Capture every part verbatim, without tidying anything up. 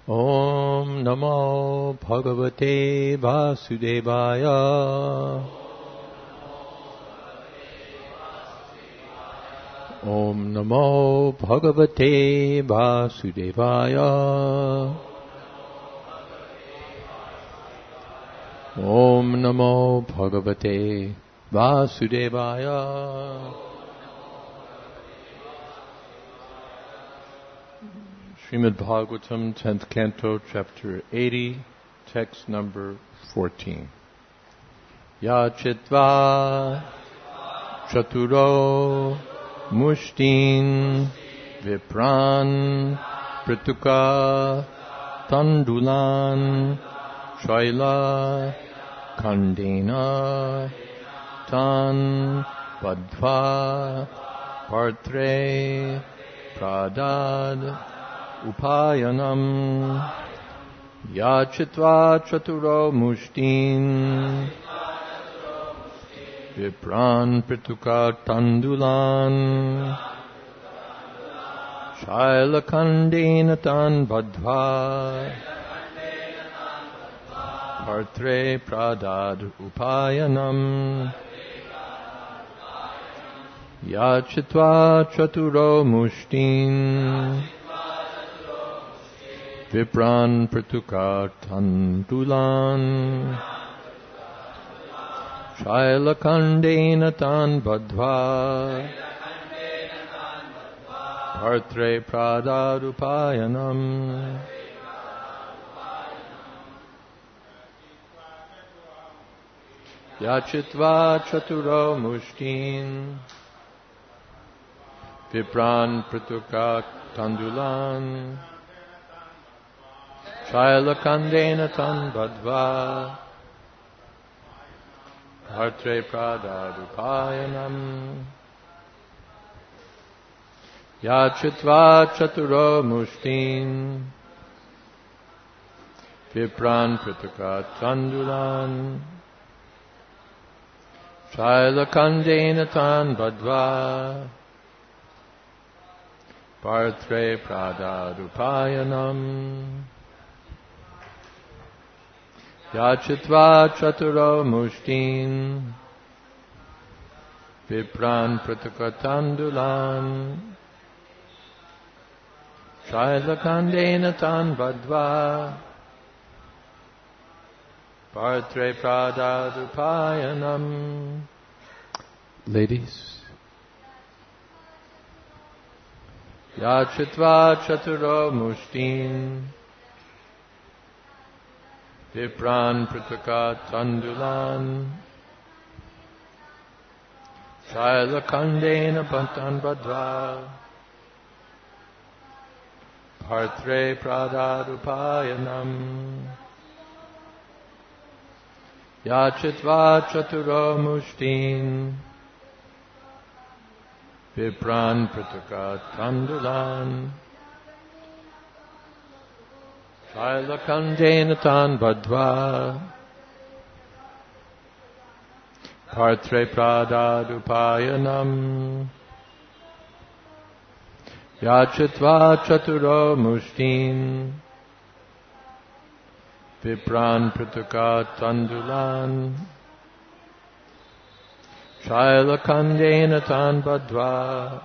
Om Namo Bhagavate Vasudevaya. Om Namo Bhagavate Vasudevaya. Om Namo Bhagavate Vasudevaya. Srimad Bhagavatam, tenth Canto, Chapter eighty, text number fourteen. Yachitva Chaturo Mushtin Vipran Prituka Tandulan Shaila Kandena Tan Badva Partre Pradad Upayanam Yachitva Chaturo Mushtin Vipran Prituka Tandulan Shaila Kandena Tan Badva Partre Pradad Upayanam Yachitva Chaturo Mushtin Vipran Prituka Tandulan Shaila Kandena Tan Badva Partre Pradadupayanam Yachitva Chaturo Mushtin Vipran Prituka Tandulan Shaila Kandena Tan Badva Partre Pradadupayanam Yachitva Chaturo Mushtin Vipran Prituka Tandulan Shaila Kandena Tan Badva Partre Pradadupayanam Yachitva Chaturo Mushtin Vipran Prituka Tandulan Shaila Kandena Tan Badva Partre Pradadupayanam. Ladies. Yachitva Chaturo Mushtin Vipran Prituka Tandulan Shaila Kandena Tan Badva Partre Pradadupayanam Yachitva Chaturo Mushtin Vipran Prituka Tandulan Shaila Kandena Tan Badva Partre Pradadupayanam Yachitva Chaturo Mushtin Vipran Prituka Tandulan Shaila Kandena Tan Badva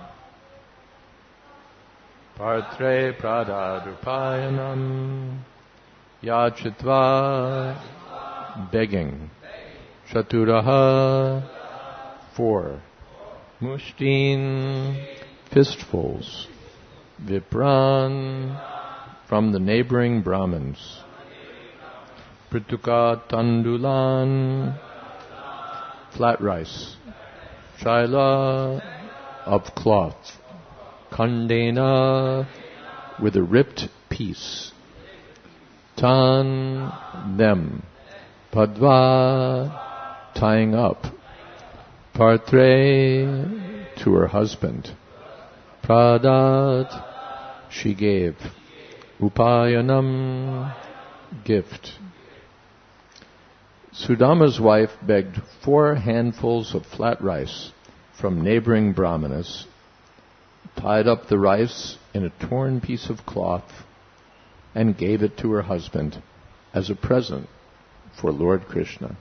Partre Pradadupayanam Yachitva begging Chaturaha four Mushtin fistfuls Vipran from the neighboring Brahmins Prituka Tandulan flat rice Shaila of cloth Kandena with a ripped piece Tan them Padva tying up Partre to her husband Pradat she gave Upayanam gift. Sudama's wife begged four handfuls of flat rice from neighboring brahmanas, tied up the rice in a torn piece of cloth, and gave it to her husband as a present for Lord Krishna.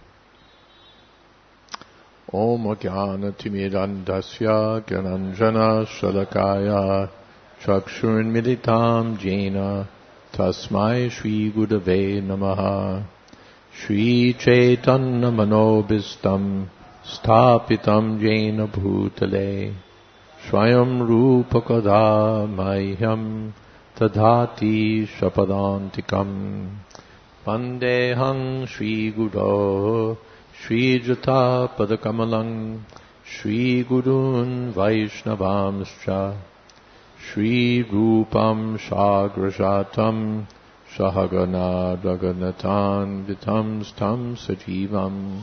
Om Ajnana Timidandasya Gyananjana Shalakaya Chakshurmilitam Jena Tasmai Shri Gurave Namaha. Shri Chaitanya Manobhistam Sthapitam Jena Bhutale Swayam Rupa Kada Mahyam Tadhati Shapadantikam Vandehang Shri Guru Shri Jata Padakamalang Shri Gurun Vaishnavamscha Shri Rupam Shagrajatam Sahagana Raghunathan Vitam Stam Sajivam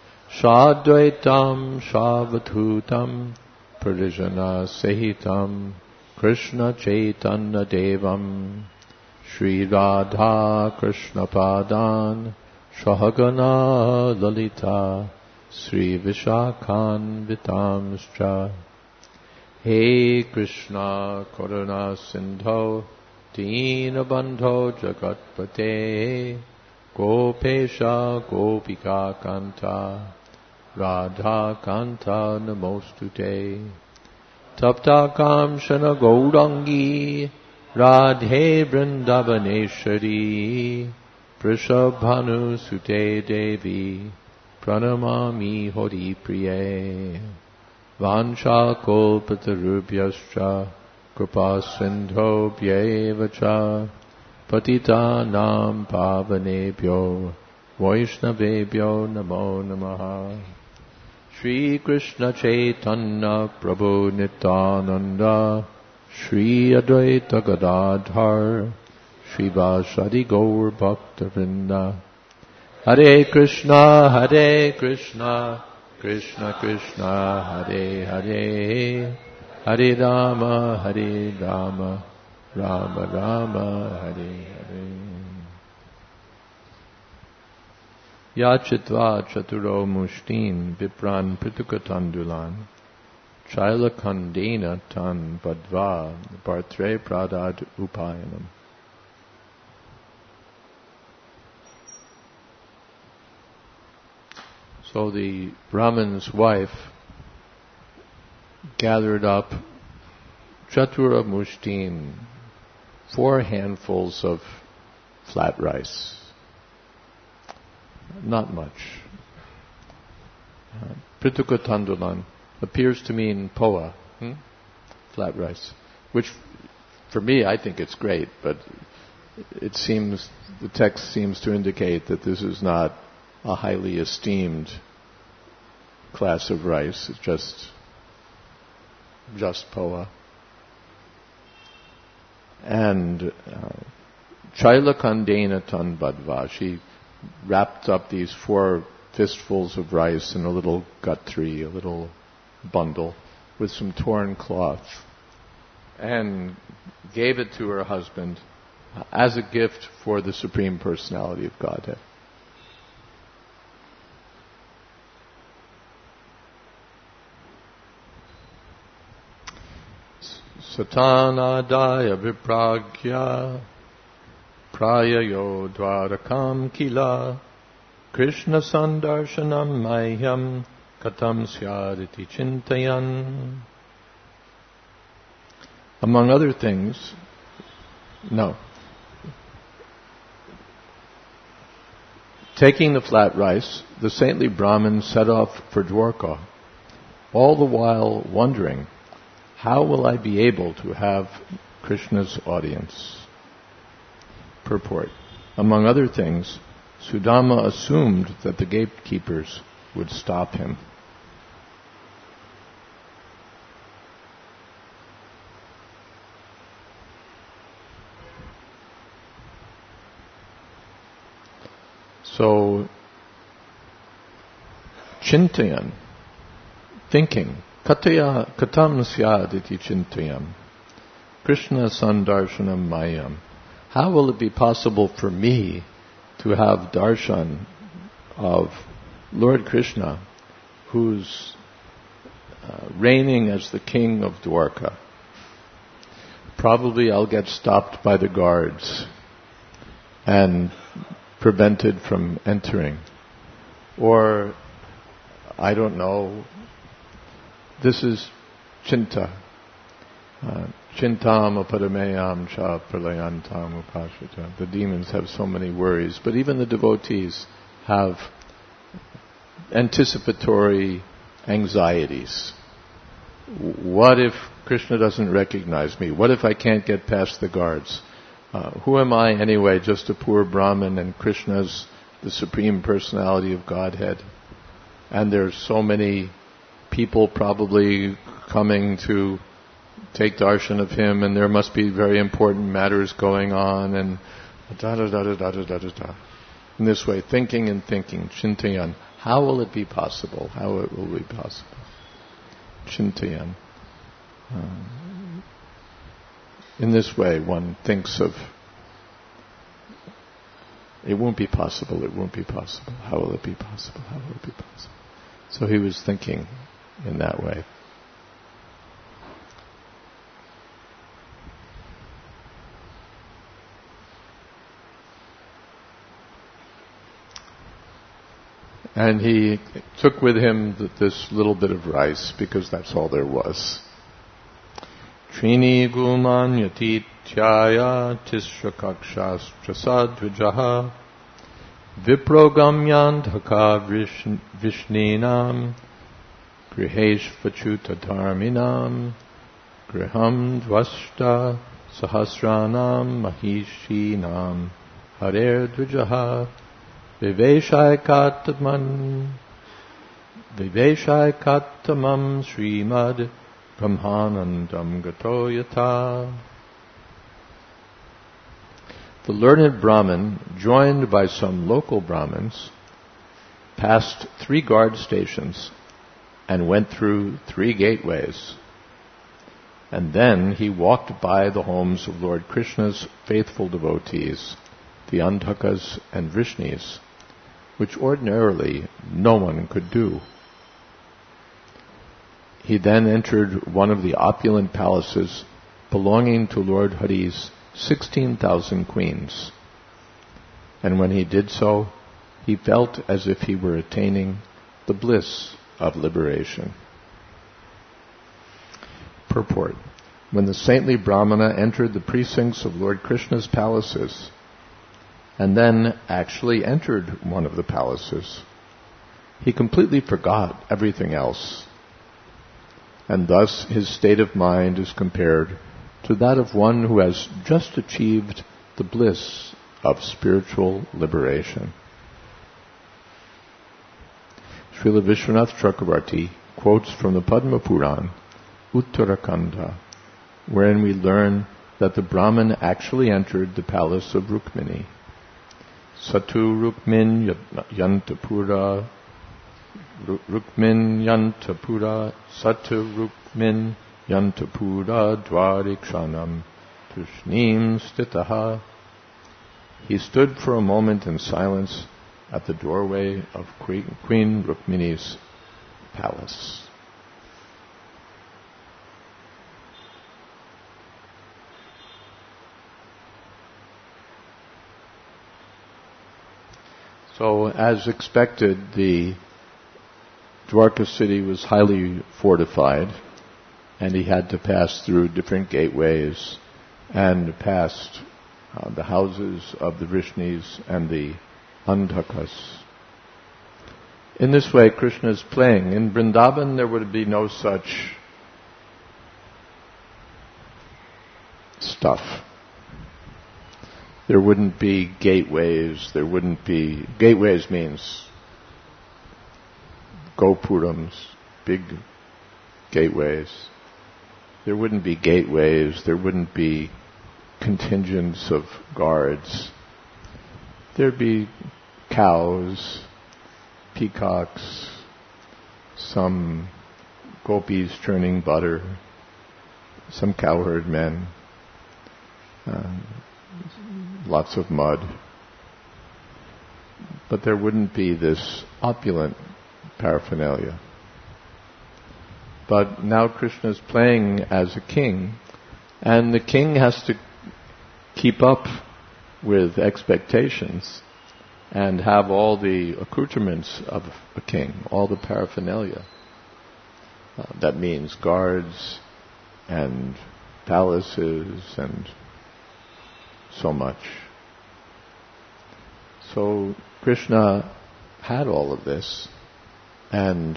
Shadvaitam Shavadhutam Parijana Sahitam Krishna Chaitanya Devam Shri Radha Krishna Padan Sahagana Lalita Sri Vishakhan Vitamscha. He Krishna Karuna Sindho Dina Bandho Jagatpate Gopesha Gopika Kanta Radha Kanta Namostute Tapta Kamshana Gaurangi Radhe Vrindavaneshwari Prishabhanu Sute Devi Pranamami Hori Priye Vansha Kolpatarubhyascha Kripa Sindho Bhyevacha Patita Nam Pavanebhyo Vaishnavebhyo Namo Namaha. Shri Krishna Chaitanya Prabhu Nityananda Shri Advaita Gadadhar Shri Vasadi Gaur Bhakta Vrinda. Hare Krishna Hare Krishna Krishna Krishna Hare Hare Hare Rama Hare Rama Rama Rama Hare Hare. Yachitva Chaturo Mushtin Vipran Pritukatandulan Chaila Kandena Tan Badva Bartre Pradad Upayanam. So the Brahman's wife gathered up Chatura Mushtin, four handfuls of flat rice. Not much. Uh, Prituka Tandulan appears to mean poa, hmm? flat rice, which for me I think it's great, but it seems, the text seems to indicate that this is not a highly esteemed class of rice. It's just just poa. And uh, Chaila Kandena Tan Badva, she wrapped up these four fistfuls of rice in a little guthrie, a little bundle, with some torn cloth, and gave it to her husband as a gift for the Supreme Personality of Godhead. Satanadaya vipragya prayayo dvarakam kila Krishna sandarshanam mahyam katam syaditi chintayan. Among other things, no. Taking the flat rice, the saintly Brahmin set off for Dwarka, all the while wondering, how will I be able to have Krishna's audience? Purport. Among other things, Sudama assumed that the gatekeepers would stop him. So, Chintayan, thinking, Kataya katam syaditi chintayam, Krishna sandarshanam mayam. How will it be possible for me to have darshan of Lord Krishna, who's uh, reigning as the king of Dwarka? Probably I'll get stopped by the guards and prevented from entering. Or, I don't know, this is chinta. Uh, Chintam apadameyam cha pralayantam upashita. The demons have so many worries, but even the devotees have anticipatory anxieties. What if Krishna doesn't recognize me? What if I can't get past the guards? Uh, who am I anyway, just a poor Brahmin, and Krishna's the Supreme Personality of Godhead? And there's so many people probably coming to take darshan of him, and there must be very important matters going on, and da da da da da da da da. In this way, thinking and thinking, chintayan. How will it be possible? How it will be possible? Chintayan. Um, in this way, one thinks of, it won't be possible, it won't be possible. How will it be possible? How will it be possible? So he was thinking in that way. And he took with him th- this little bit of rice, because that's all there was. Trini guman yatityaya tisrakakshas prasadvijaha viprogamyan dhaka vishninam grihesh vachutatarminam griham dvashta sahasranam mahishinam harer dvijaha Viveshaikatamam Viveshaikatamam Srimad Brahmanandam Gato Yata. The learned Brahmin, joined by some local Brahmins, passed three guard stations and went through three gateways. And then he walked by the homes of Lord Krishna's faithful devotees, the Andhakas and Vrishnis, which ordinarily no one could do. He then entered one of the opulent palaces belonging to Lord Hari's sixteen thousand queens. And when he did so, he felt as if he were attaining the bliss of liberation. Purport. When the saintly Brahmana entered the precincts of Lord Krishna's palaces, and then actually entered one of the palaces, he completely forgot everything else. And thus his state of mind is compared to that of one who has just achieved the bliss of spiritual liberation. Srila Vishwanath Chakravarti quotes from the Padma Puran, Uttarakanda, wherein we learn that the Brahmin actually entered the palace of Rukmini. Satu Rukmin Yantapura Rukmin Yantapura Satu Rukmin Yantapura Dwarikshanam Tushnim Stitaha. He stood for a moment in silence at the doorway of Queen Rukmini's palace. So, as expected, the Dwarka city was highly fortified, and he had to pass through different gateways and past uh, the houses of the Vrishnis and the Andhakas. In this way, Krishna is playing. In Vrindavan, there would be no such stuff. There wouldn't be gateways, there wouldn't be... Gateways means gopurams, big gateways. There wouldn't be gateways, there wouldn't be contingents of guards. There'd be cows, peacocks, some gopis churning butter, some cowherd men, uh, lots of mud. But there wouldn't be this opulent paraphernalia. But now Krishna is playing as a king, and the king has to keep up with expectations and have all the accoutrements of a king, all the paraphernalia. Uh, that means guards and palaces and so much. So Krishna had all of this, and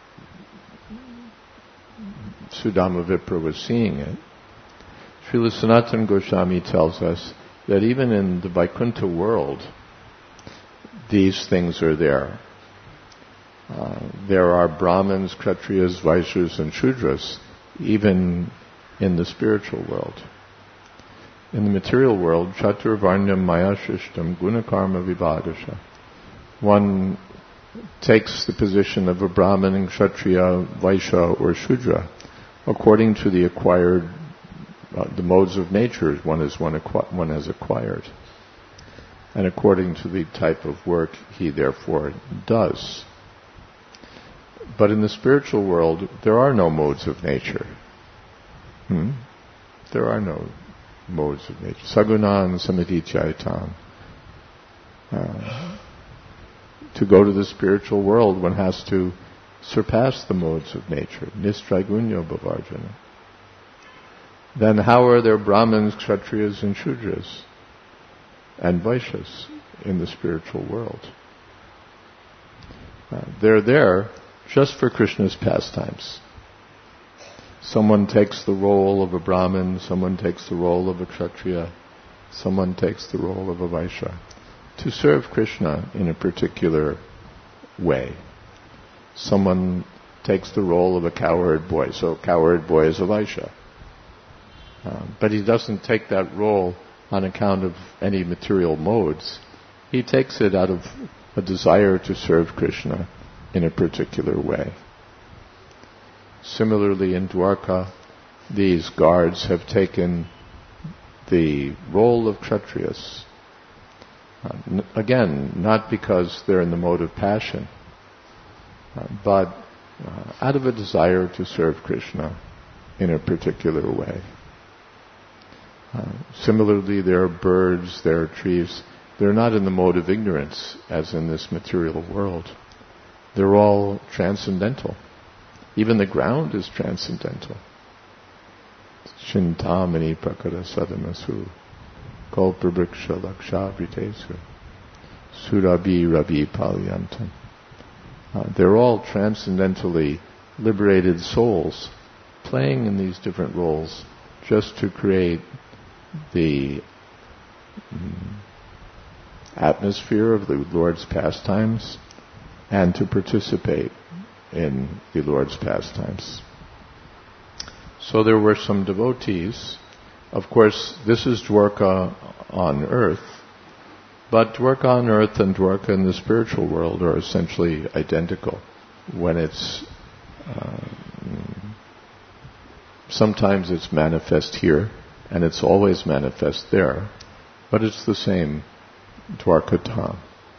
Sudama Vipra was seeing it. Srila Sanatana Goswami tells us that even in the Vaikuntha world, these things are there. Uh, there are Brahmins, Kshatriyas, Vaishyas, and Shudras, even in the spiritual world. In the material world, Chaturvarnyam Maya Shishtam Gunakarma Vibhadasha. One takes the position of a Brahmin, Kshatriya, Vaishya, or Shudra according to the acquired, uh, the modes of nature one, is one, acqu- one has acquired, and according to the type of work he therefore does. But in the spiritual world, there are no modes of nature. Hmm? There are no modes of nature. Sagunan samadhityaitam. Uh, to go to the spiritual world, one has to surpass the modes of nature. Nistraigunyo bhavarjana. Then how are there Brahmins, Kshatriyas, and Shudras, and Vaishyas in the spiritual world? Uh, they're there just for Krishna's pastimes. Someone takes the role of a Brahmin, someone takes the role of a Kshatriya, someone takes the role of a Vaishya, to serve Krishna in a particular way. Someone takes the role of a cowherd boy, so cowherd boy is a Vaishya. Uh, but he doesn't take that role on account of any material modes. He takes it out of a desire to serve Krishna in a particular way. Similarly, in Dwarka, these guards have taken the role of Kshatriyas. Uh, n- again, not because they're in the mode of passion, uh, but uh, out of a desire to serve Krishna in a particular way. Uh, similarly, there are birds, there are trees. They're not in the mode of ignorance as in this material world. They're all transcendental. Even the ground is transcendental. Chintamani prakara sadamasu kalpabriksha lakshavritesu surabi rabi palyantam. Uh, they're all transcendentally liberated souls playing in these different roles just to create the um, atmosphere of the Lord's pastimes and to participate in the Lord's pastimes. So there were some devotees. Of course, this is Dwarka on earth, but Dwarka on earth and Dwarka in the spiritual world are essentially identical. When it's uh, sometimes it's manifest here, and it's always manifest there, but it's the same Dwarka Dham.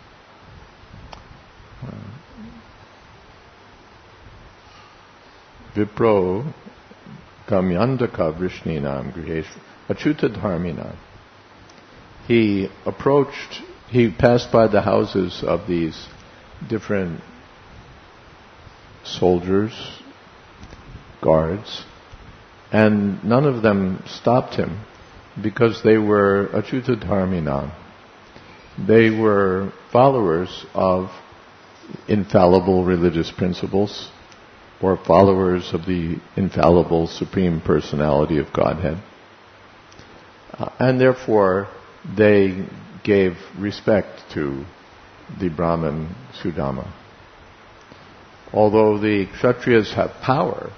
Uh, Vipro Gamyandaka Vrishninam Grihesh Achyuta Dharminam. He approached, he passed by the houses of these different soldiers, guards, and none of them stopped him because they were Achyuta Dharminam. They were followers of infallible religious principles, or followers of the infallible Supreme Personality of Godhead. Uh, and therefore, they gave respect to the Brahmin Sudama. Although the Kshatriyas have power,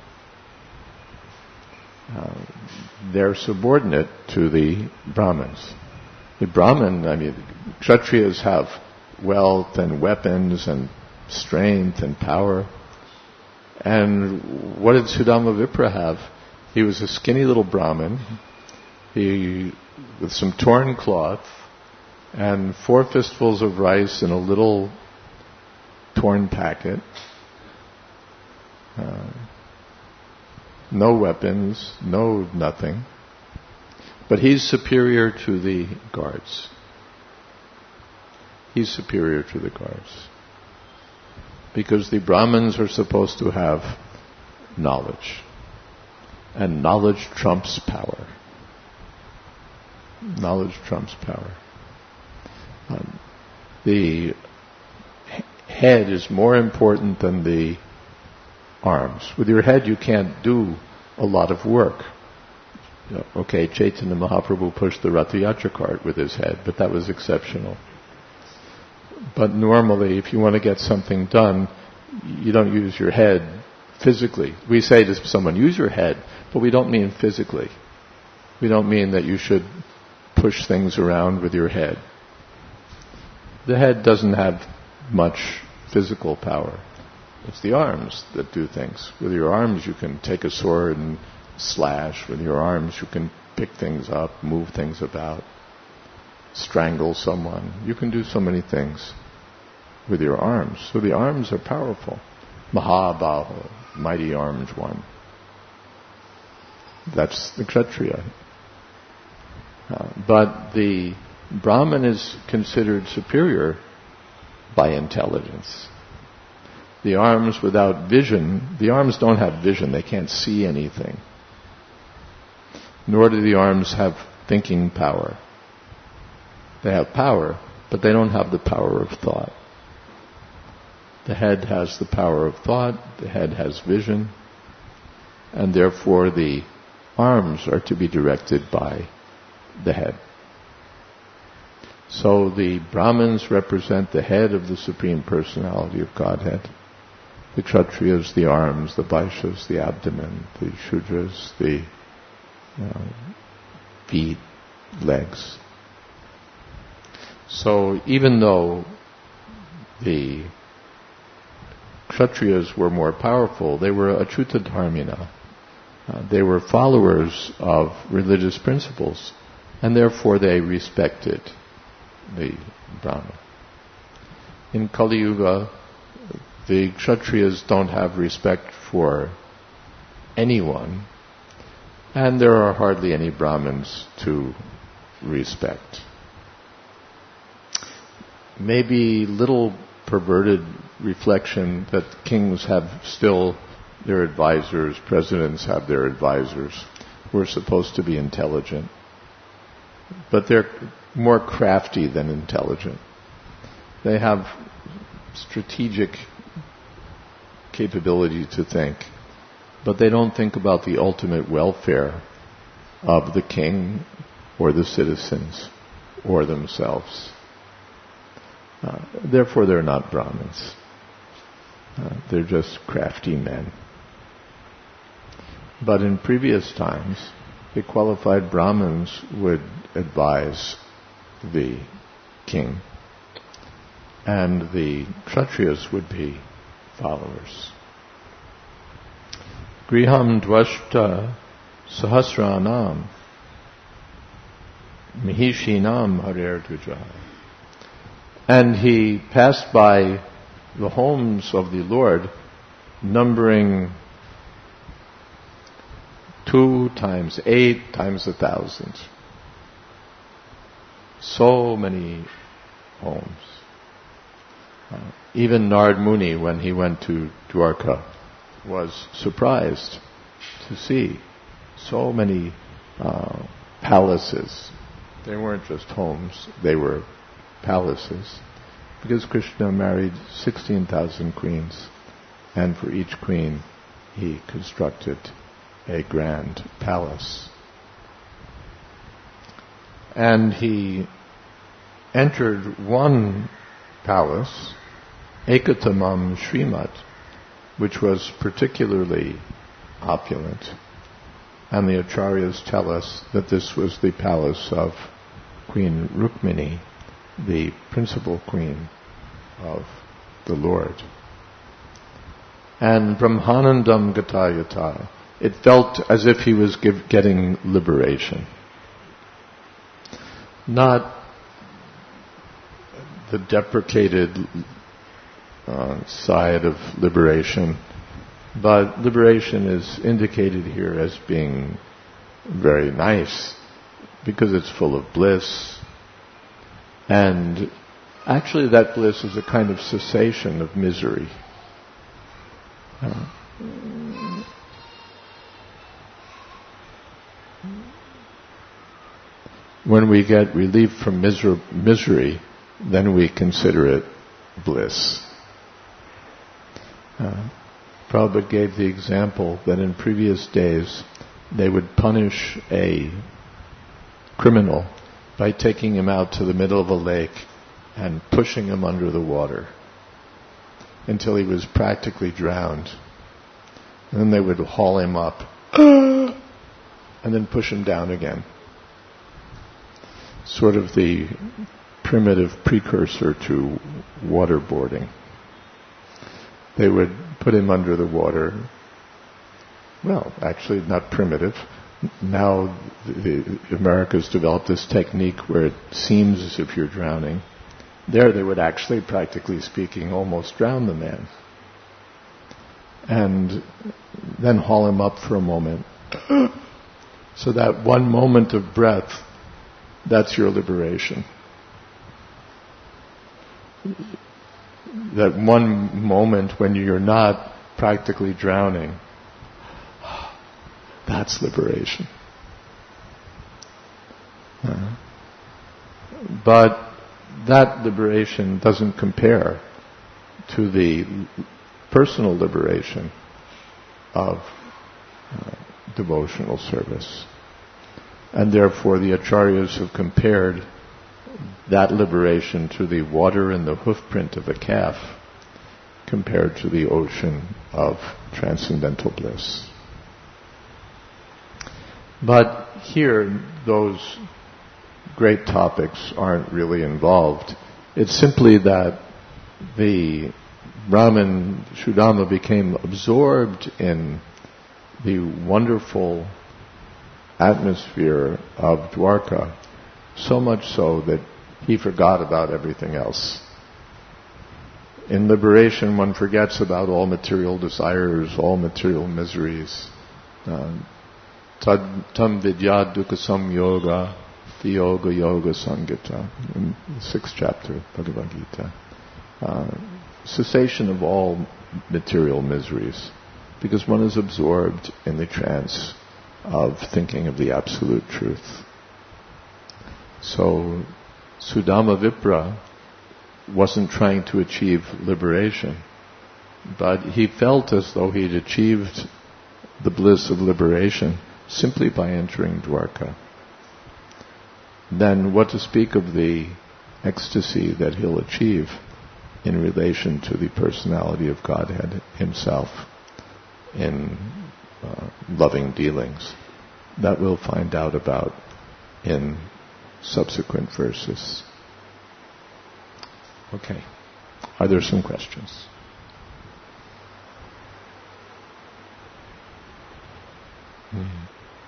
uh, they're subordinate to the Brahmins. The Brahmin, I mean, Kshatriyas have wealth and weapons and strength and power. And what did Sudama Vipra have? He was a skinny little Brahmin, he with some torn cloth and four fistfuls of rice in a little torn packet. Uh, no weapons, no nothing. But he's superior to the guards. He's superior to the guards. Because the Brahmins are supposed to have knowledge. And knowledge trumps power. Knowledge trumps power. Um, the head is more important than the arms. With your head you can't do a lot of work. You know, okay, Chaitanya Mahaprabhu pushed the Ratha Yatra cart with his head, but that was exceptional. But normally, if you want to get something done, you don't use your head physically. We say to someone, use your head, but we don't mean physically. We don't mean that you should push things around with your head. The head doesn't have much physical power. It's the arms that do things. With your arms you can take a sword and slash. With your arms you can pick things up, move things about, strangle someone. You can do so many things with your arms. So the arms are powerful. Mahabaho, mighty armed one. That's the Kshatriya. Uh, but the Brahmin is considered superior by intelligence. The arms without vision, the arms don't have vision, they can't see anything. Nor do the arms have thinking power. They have power, but they don't have the power of thought. The head has the power of thought, the head has vision, and therefore the arms are to be directed by the head. So the Brahmins represent the head of the Supreme Personality of Godhead. The Kshatriyas, the arms, the Vaishyas, the abdomen, the Shudras, the uh, feet, legs. So even though the Kshatriyas were more powerful, they were Achyuta Dharmina. Uh, they were followers of religious principles, and therefore they respected the Brahman. In Kali Yuga, the Kshatriyas don't have respect for anyone, and there are hardly any Brahmins to respect. Maybe little perverted reflection that kings have still their advisors, presidents have their advisors, who are supposed to be intelligent. But they're more crafty than intelligent. They have strategic capability to think, but they don't think about the ultimate welfare of the king or the citizens or themselves. Uh, therefore, they're not Brahmins. Uh, they're just crafty men. But in previous times, the qualified Brahmins would advise the king, and the Kshatriyas would be followers. Griham dvashta sahasranam mihishinam harer tuja. And he passed by the homes of the Lord, numbering two times eight times a thousand. So many homes. Uh, even Narad Muni, when he went to Dwarka, was surprised to see so many uh, palaces. They weren't just homes, they were palaces. Because Krishna married sixteen thousand queens, and for each queen he constructed a grand palace. And he entered one palace, Ekatamam Srimat, which was particularly opulent. And the Acharyas tell us that this was the palace of Queen Rukmini, the principal queen of the Lord. And Brahmanandam Gatayata, it felt as if he was give, getting liberation. Not the deprecated uh, side of liberation, but liberation is indicated here as being very nice, because it's full of bliss. And actually that bliss is a kind of cessation of misery. Uh, when we get relief from miser- misery, then we consider it bliss. Uh, Prabhupada gave the example that in previous days they would punish a criminal by taking him out to the middle of a lake and pushing him under the water until he was practically drowned. And then they would haul him up and then push him down again. Sort of the primitive precursor to waterboarding. They would put him under the water. Well, actually not primitive. Now the, the America's developed this technique where it seems as if you're drowning. There they would actually, practically speaking, almost drown the man. And then haul him up for a moment. So that one moment of breath, that's your liberation. That one moment when you're not practically drowning, that's liberation. Uh, but that liberation doesn't compare to the personal liberation of uh, devotional service. And therefore the acharyas have compared that liberation to the water in the hoofprint of a calf compared to the ocean of transcendental bliss. But here, those great topics aren't really involved. It's simply that the Brahmin Sudama became absorbed in the wonderful atmosphere of Dwarka, so much so that he forgot about everything else. In liberation, one forgets about all material desires, all material miseries. Um, Tam vidya dukkha samyoga, yoga yoga sangita, in the sixth chapter, Bhagavad Gita. Uh, cessation of all material miseries, because one is absorbed in the trance of thinking of the absolute truth. So, Sudama Vipra wasn't trying to achieve liberation, but he felt as though he'd achieved the bliss of liberation simply by entering Dwarka. Then what to speak of the ecstasy that he'll achieve in relation to the personality of Godhead himself in uh, loving dealings. That we'll find out about in subsequent verses. Okay. Are there some questions? Mm-hmm.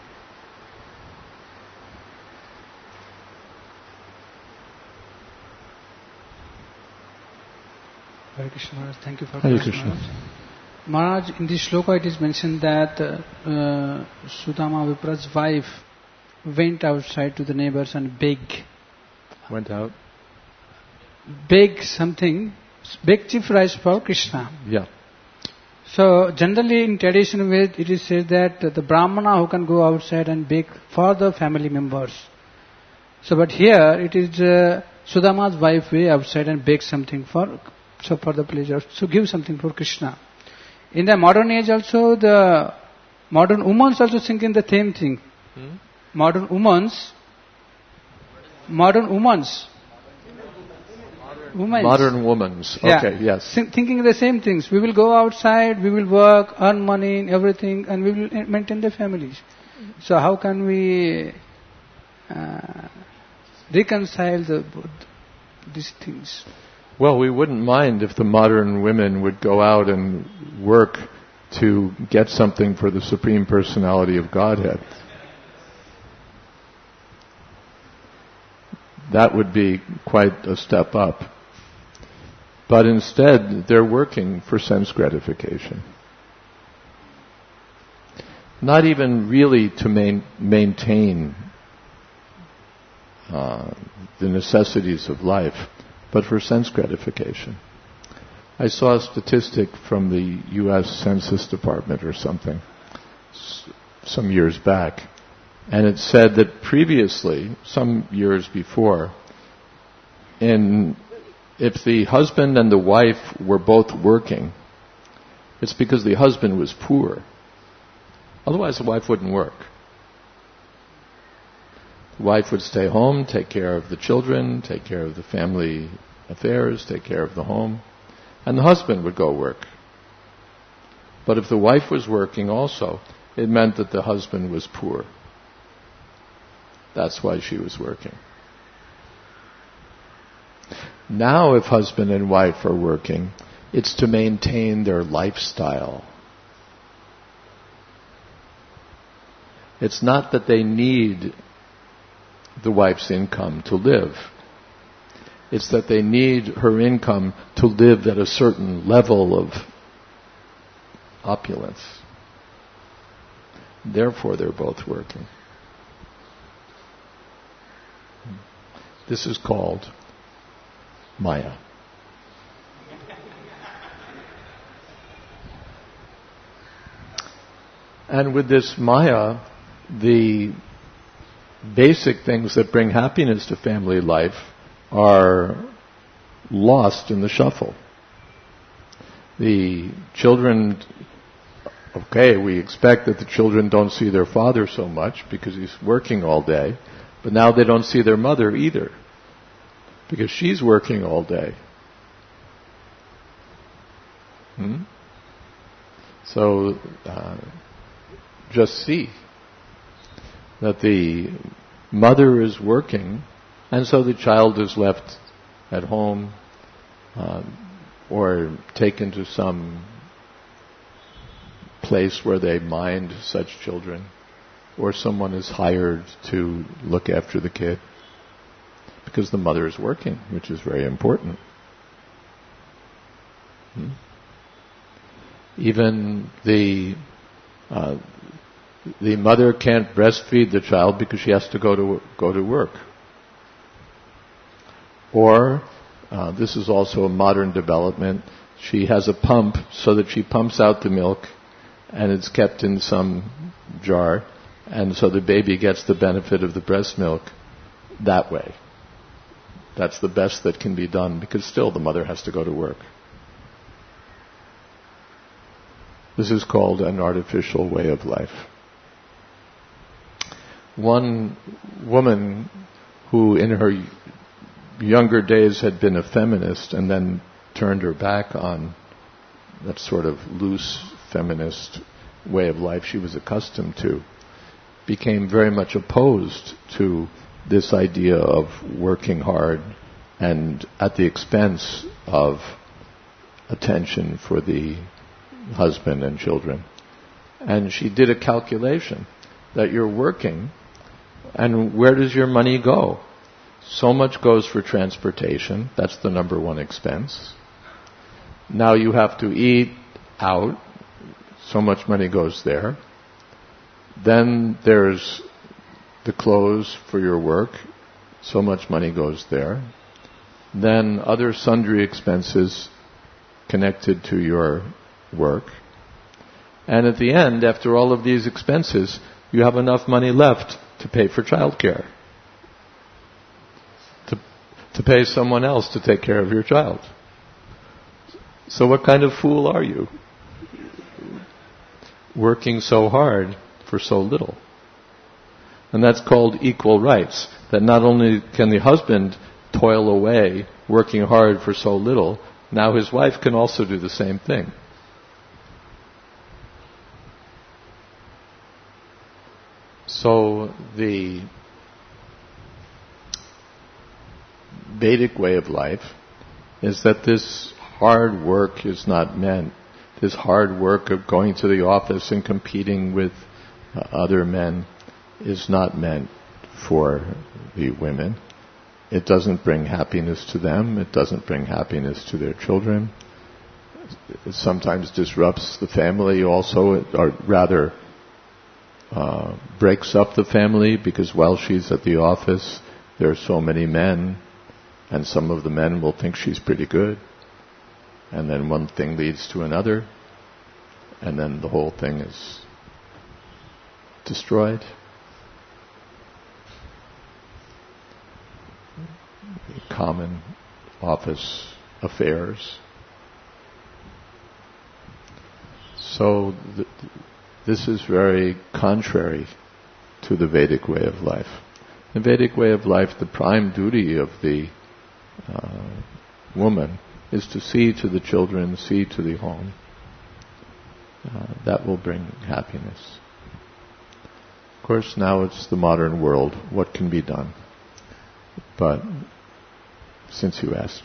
Hare Krishna Maharaj, thank you for Hare Krishna. Krishna. Maharaj, in this shloka it is mentioned that uh, uh, Sudama Vipra's wife went outside to the neighbors and begged. Went out? Beg something, beg chief rice for Krishna. Yeah. So generally in tradition it is said that the Brahmana who can go outside and beg for the family members. So but here it is uh, Sudama's wife way outside and beg something for, so for the pleasure, so give something for Krishna. In the modern age also, the modern women also thinking the same thing. Hmm? Modern women's, modern women's, women's. Modern women's, okay, yeah. yes. Think, thinking the same things. We will go outside, we will work, earn money and everything, and we will maintain the families. So how can we uh, reconcile the, these things? Well, we wouldn't mind if the modern women would go out and work to get something for the Supreme Personality of Godhead. That would be quite a step up. But instead, they're working for sense gratification. Not even really to main, maintain uh, the necessities of life, but for sense gratification. I saw a statistic from the U S Census Department or something s- some years back, and it said that previously, some years before, in if the husband and the wife were both working, it's because the husband was poor. Otherwise, the wife wouldn't work. The wife would stay home, take care of the children, take care of the family affairs, take care of the home, and the husband would go work. But if the wife was working also, it meant that the husband was poor. That's why she was working. Now, if husband and wife are working, it's to maintain their lifestyle. It's not that they need the wife's income to live. It's that they need her income to live at a certain level of opulence. Therefore, they're both working. This is called Maya. And with this Maya, the basic things that bring happiness to family life are lost in the shuffle. The children, okay, we expect that the children don't see their father so much because he's working all day, but now they don't see their mother either because she's working all day. Hmm? So, uh, just see that the mother is working, and so the child is left at home uh, or taken to some place where they mind such children, or someone is hired to look after the kid because the mother is working, which is very important. Hmm? Even the uh, the mother can't breastfeed the child because she has to go to go to work. Or, uh, this is also a modern development, she has a pump so that she pumps out the milk and it's kept in some jar, and so the baby gets the benefit of the breast milk that way. That's the best that can be done because still the mother has to go to work. This is called an artificial way of life. One woman who in her younger days had been a feminist and then turned her back on that sort of loose feminist way of life she was accustomed to, became very much opposed to this idea of working hard and at the expense of attention for the husband and children. And she did a calculation that you're working, and where does your money go? So much goes for transportation. That's the number one expense. Now you have to eat out. So much money goes there. Then there's the clothes for your work. So much money goes there. Then other sundry expenses connected to your work. And at the end, after all of these expenses, you have enough money left to pay for childcare. To, to pay someone else to take care of your child. So what kind of fool are you? Working so hard for so little. And that's called equal rights. That not only can the husband toil away working hard for so little, now his wife can also do the same thing. So the Vedic way of life is that this hard work is not meant. This hard work of going to the office and competing with uh, other men is not meant for the women. It doesn't bring happiness to them. It doesn't bring happiness to their children. It sometimes disrupts the family also, or rather uh, breaks up the family because while she's at the office, there are so many men, and some of the men will think she's pretty good, and then one thing leads to another, and then the whole thing is destroyed. Common office affairs. So th- this is very contrary to the Vedic way of life. The Vedic way of life, the prime duty of the uh, woman is to see to the children, see to the home. Uh, that will bring happiness. Of course, now it's the modern world. What can be done? But since you asked.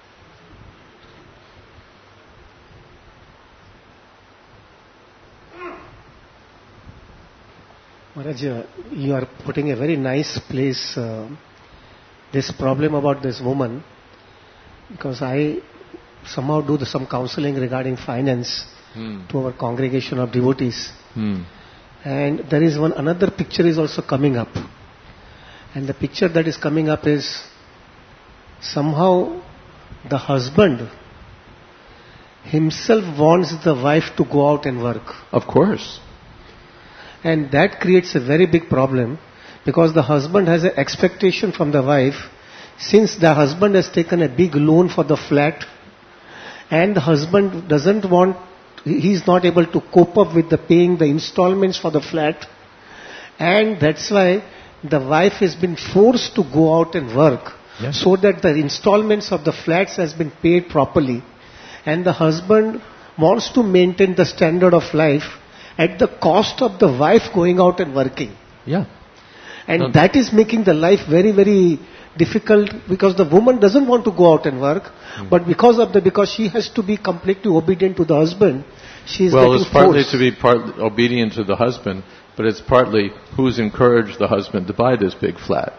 Maharaj, uh, you are putting a very nice place, uh, this problem about this woman, because I somehow do the, some counseling regarding finance hmm. to our congregation of devotees. Hmm. And there is one, another picture is also coming up. And the picture that is coming up is somehow the husband himself wants the wife to go out and work. Of course. And that creates a very big problem, because the husband has an expectation from the wife, since the husband has taken a big loan for the flat, and the husband doesn't want, he is not able to cope up with the paying the installments for the flat, and that's why the wife has been forced to go out and work, yes. so that the installments of the flats has been paid properly, and the husband wants to maintain the standard of life at the cost of the wife going out and working. Yeah. And no. that is making the life very, very difficult, because the woman doesn't want to go out and work, mm. but because of the, because she has to be completely obedient to the husband, she is well, getting it's partly forced. to be part obedient to the husband, but it's partly who's encouraged the husband to buy this big flat.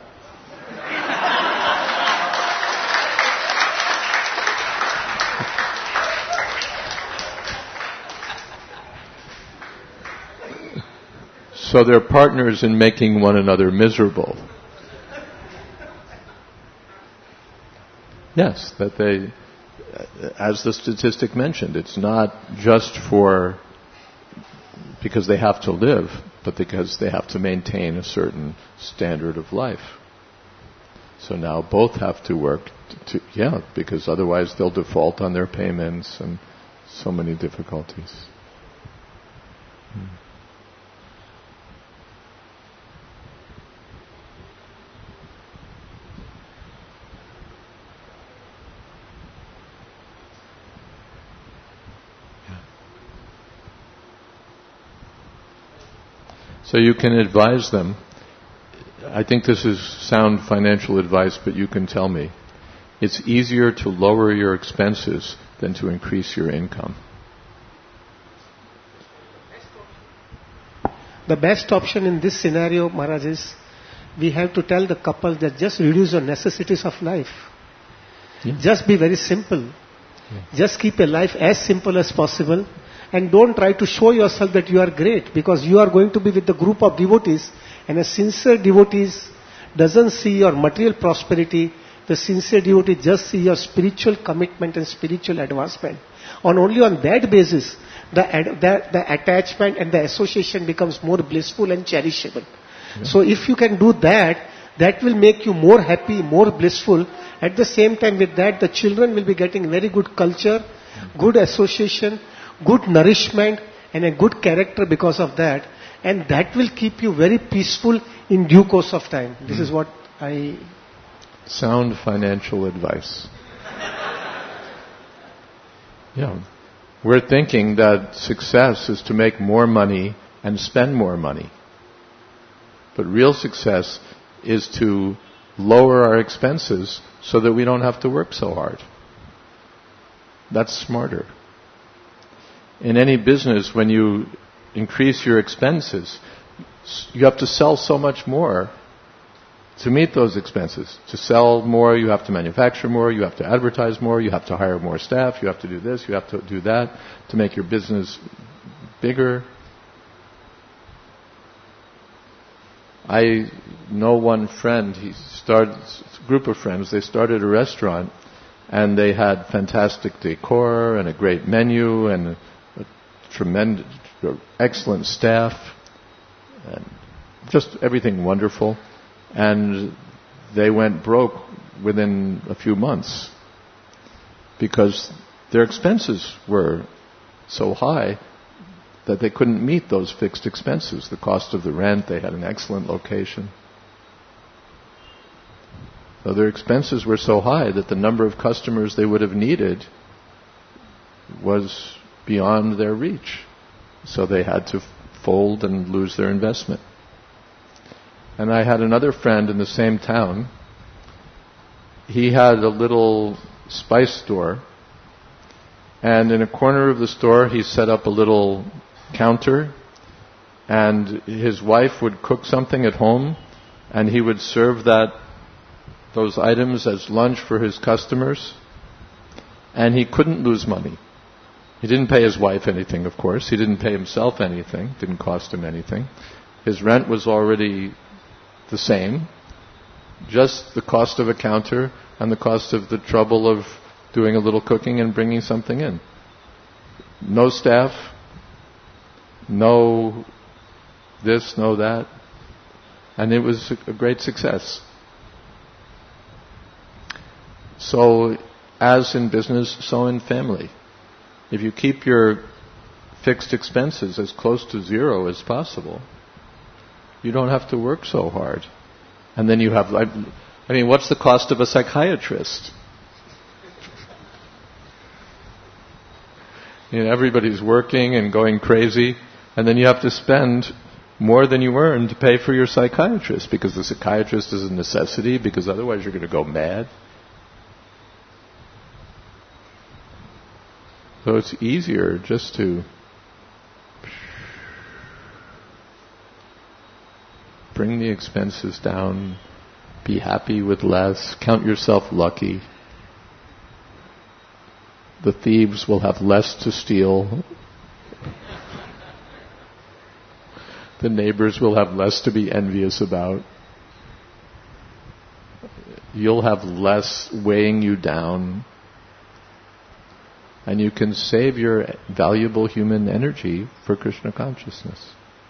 So they're partners in making one another miserable. Yes, that they, as the statistic mentioned, it's not just for, because they have to live, but because they have to maintain a certain standard of life. So now both have to work to, to yeah, because otherwise they'll default on their payments and so many difficulties. Hmm. So you can advise them. I think this is sound financial advice, but you can tell me. It's easier to lower your expenses than to increase your income. The best option in this scenario, Maharaj, is we have to tell the couple that just reduce your necessities of life. Yeah. Just be very simple. Yeah. Just keep a life as simple as possible. And don't try to show yourself that you are great, because you are going to be with the group of devotees, and a sincere devotee doesn't see your material prosperity. The sincere devotee just see your spiritual commitment and spiritual advancement. On only on that basis, the, the, the attachment and the association becomes more blissful and cherishable. Yeah. So if you can do that, that will make you more happy, more blissful. At the same time with that, the children will be getting very good culture, good association, good nourishment, and a good character because of that, and that will keep you very peaceful in due course of time. This mm. is what I... Sound financial advice. Yeah. We're thinking that success is to make more money and spend more money. But real success is to lower our expenses so that we don't have to work so hard. That's smarter. In any business, when you increase your expenses, you have to sell so much more to meet those expenses. To sell more, you have to manufacture more, you have to advertise more, you have to hire more staff, you have to do this, you have to do that to make your business bigger. I know one friend, he's started, a group of friends, they started a restaurant, and they had fantastic decor and a great menu and a, a tremendous, excellent staff, and just everything wonderful. And they went broke within a few months because their expenses were so high that they couldn't meet those fixed expenses. The cost of the rent, they had an excellent location. So their expenses were so high that the number of customers they would have needed was beyond their reach. So they had to fold and lose their investment. And I had another friend in the same town. He had a little spice store, and in a corner of the store he set up a little counter, and his wife would cook something at home, and he would serve that those items as lunch for his customers, and he couldn't lose money. He didn't pay his wife anything, of course. He didn't pay himself anything. It didn't cost him anything. His rent was already the same, just the cost of a counter and the cost of the trouble of doing a little cooking and bringing something in. No staff, no this, no that, and it was a great success. So, as in business, so in family. If you keep your fixed expenses as close to zero as possible, you don't have to work so hard. And then you have, I, I mean, what's the cost of a psychiatrist? You know, everybody's working and going crazy, and then you have to spend more than you earn to pay for your psychiatrist, because the psychiatrist is a necessity, because otherwise you're going to go mad. So it's easier just to bring the expenses down, be happy with less, count yourself lucky. The thieves will have less to steal. The neighbors will have less to be envious about. You'll have less weighing you down. And you can save your valuable human energy for Krishna consciousness.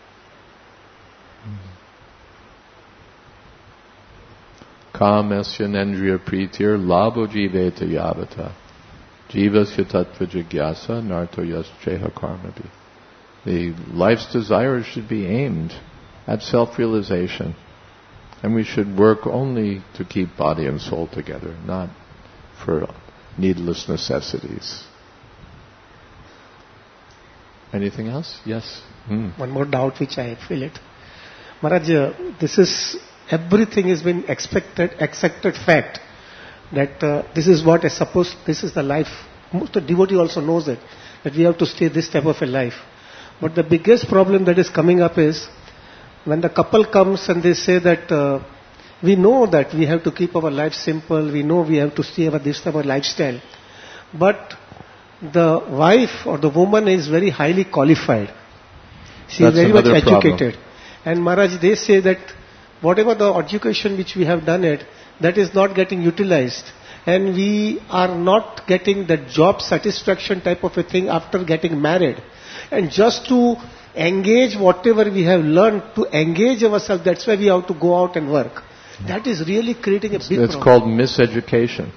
Kamasya nendriya pritir labho jiveta yavata jivasya tattva jigyasa narto yasjeha karmabhi. The life's desires should be aimed at self-realization, and we should work only to keep body and soul together, not for needless necessities. Anything else? Yes. Mm. One more doubt which I feel it. Maharaj, uh, this is, everything has been expected, accepted fact that uh, this is what I suppose, this is the life. Most of the devotee also knows it, that we have to stay this type of a life. But the biggest problem that is coming up is when the couple comes and they say that uh, we know that we have to keep our life simple, we know we have to stay with this type of lifestyle. But the wife or the woman is very highly qualified. She That's is very much problem. educated. And Maharaj, they say that whatever the education which we have done it, that is not getting utilized. And we are not getting the job satisfaction type of a thing after getting married. And just to engage whatever we have learned, to engage ourselves, that's why we have to go out and work. That is really creating a big It's problem. called miseducation.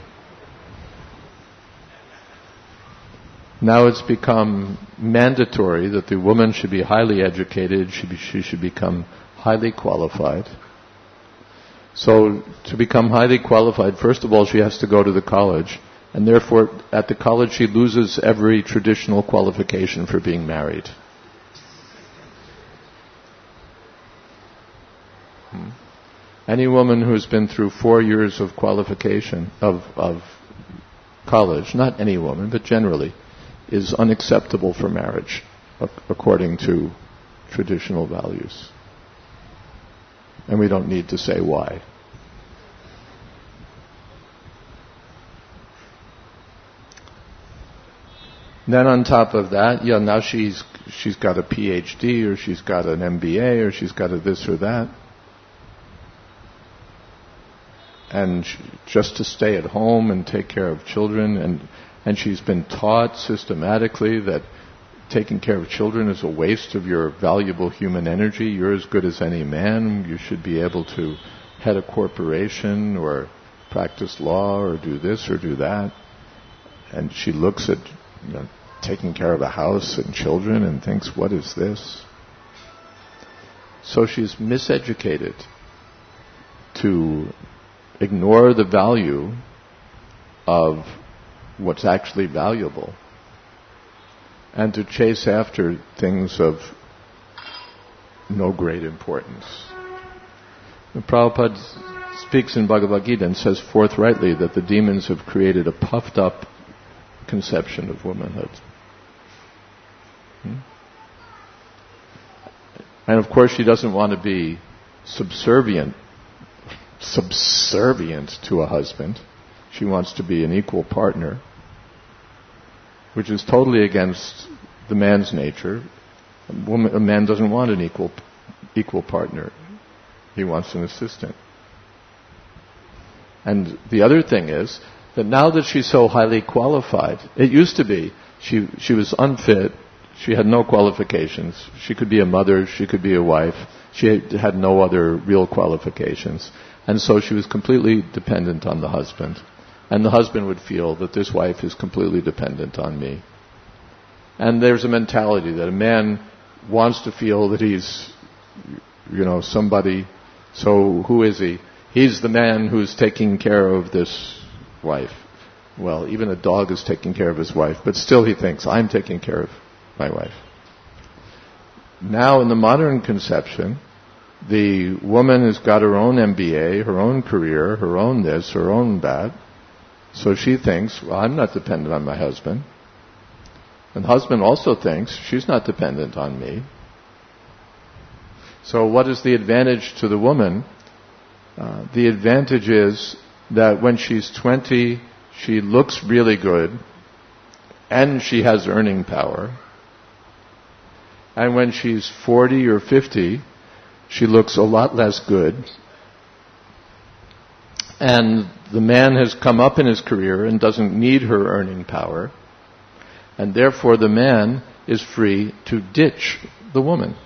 Now it's become mandatory that the woman should be highly educated, she, be, she should become highly qualified. So to become highly qualified, first of all, she has to go to the college, and therefore at the college she loses every traditional qualification for being married. Hmm. Any woman who's been through four years of qualification, of, of college, not any woman, but generally, is unacceptable for marriage, according to traditional values. And we don't need to say why. Then on top of that, yeah, now she's she's got a P H D, or she's got an M B A, or she's got a this or that. and she, just to stay at home and take care of children, and and she's been taught systematically that taking care of children is a waste of your valuable human energy. You're as good as any man. You should be able to head a corporation or practice law or do this or do that. And she looks at, you know, taking care of a house and children and thinks, what is this? So she's miseducated to ignore the value of what's actually valuable and to chase after things of no great importance. And Prabhupada speaks in Bhagavad Gita and says forthrightly that the demons have created a puffed up conception of womanhood. Hmm? And of course she doesn't want to be subservient, subservient to a husband. She wants to be an equal partner, which is totally against the man's nature. A, woman, a man doesn't want an equal equal partner. He wants an assistant. And the other thing is that now that she's so highly qualified, it used to be she she was unfit, she had no qualifications. She could be a mother, she could be a wife. She had no other real qualifications. And so she was completely dependent on the husband. And the husband would feel that this wife is completely dependent on me. And there's a mentality that a man wants to feel that he's, you know, somebody. So who is he? He's the man who's taking care of this wife. Well, even a dog is taking care of his wife, but still he thinks, I'm taking care of my wife. Now in the modern conception, the woman has got her own M B A, her own career, her own this, her own that. So she thinks, well, I'm not dependent on my husband. And the husband also thinks, she's not dependent on me. So what is the advantage to the woman? Uh, the advantage is that when she's twenty, she looks really good, and she has earning power. And when she's forty or fifty, she looks a lot less good. And the man has come up in his career and doesn't need her earning power. And therefore the man is free to ditch the woman.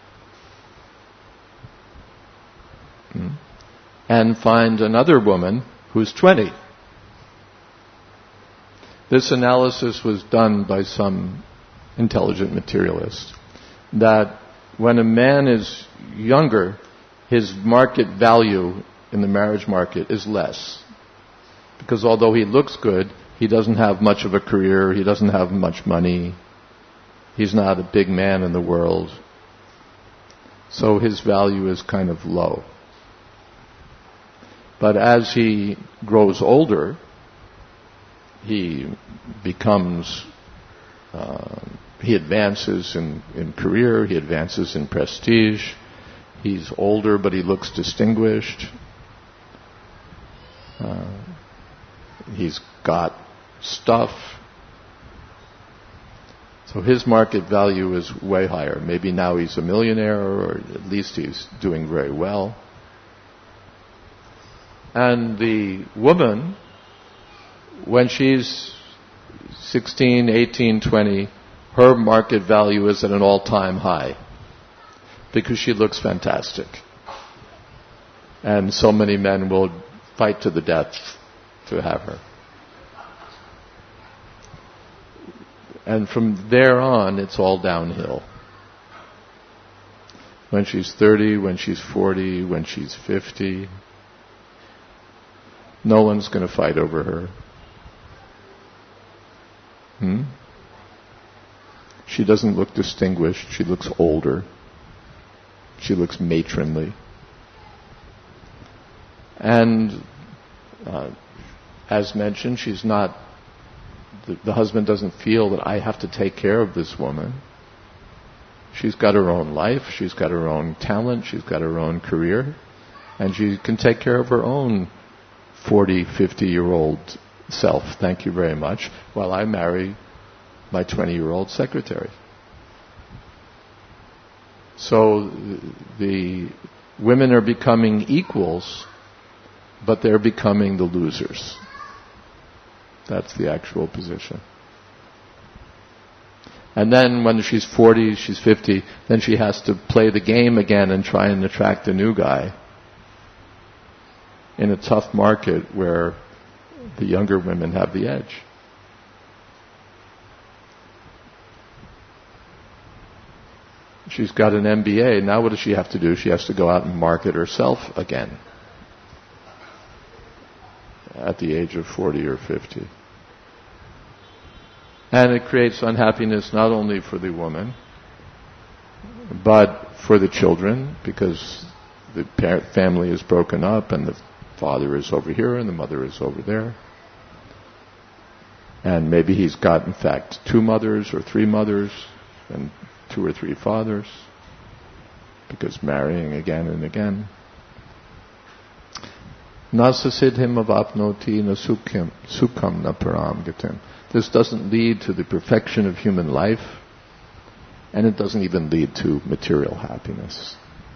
Hmm. And find another woman who's twenty. This analysis was done by some intelligent materialist. That when a man is younger, his market value in the marriage market is less. Because although he looks good, he doesn't have much of a career, he doesn't have much money, he's not a big man in the world. So his value is kind of low. But as he grows older, he becomes, uh, he advances in, in career, he advances in prestige, he's older but he looks distinguished. Uh, he's got stuff. So his market value is way higher. Maybe now he's a millionaire, or at least he's doing very well. And the woman, when she's sixteen, eighteen, twenty, her market value is at an all-time high because she looks fantastic. And so many men will fight to the death to have her. And from there on, it's all downhill. When she's thirty, when she's forty, when she's fifty, no one's going to fight over her. Hmm? She doesn't look distinguished. She looks older. She looks matronly. And uh, as mentioned, she's not, the, the husband doesn't feel that I have to take care of this woman. She's got her own life, she's got her own talent, she's got her own career, and she can take care of her own forty, fifty-year-old self, thank you very much, while I marry my twenty-year-old secretary. So the women are becoming equals but they're becoming the losers. That's the actual position. And then when she's forty, she's fifty, then she has to play the game again and try and attract a new guy in a tough market where the younger women have the edge. She's got an M B A. Now what does she have to do? She has to go out and market herself again at the age of forty or fifty. And it creates unhappiness not only for the woman, but for the children, because the parent family is broken up and the father is over here and the mother is over there. And maybe he's got, in fact, two mothers or three mothers and two or three fathers, because marrying again and again. Nasasidhim avapnoti na sukham, sukham na param gatim. This doesn't lead to the perfection of human life, and it doesn't even lead to material happiness.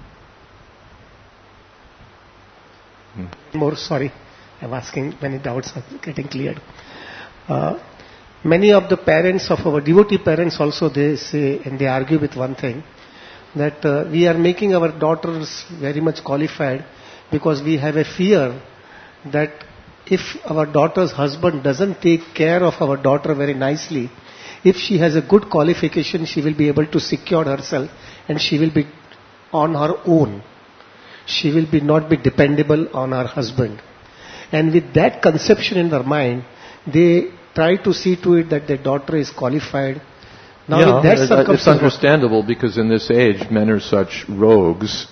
Hmm. More, sorry, I'm asking many doubts are getting cleared. Uh, many of the parents of our devotee parents also, they say, and they argue with one thing, that uh, we are making our daughters very much qualified because we have a fear that if our daughter's husband doesn't take care of our daughter very nicely, if she has a good qualification, she will be able to secure herself and she will be on her own. She will be not be dependable on her husband. And with that conception in their mind, they try to see to it that their daughter is qualified. Now yeah, with that circumstance, it's understandable because in this age men are such rogues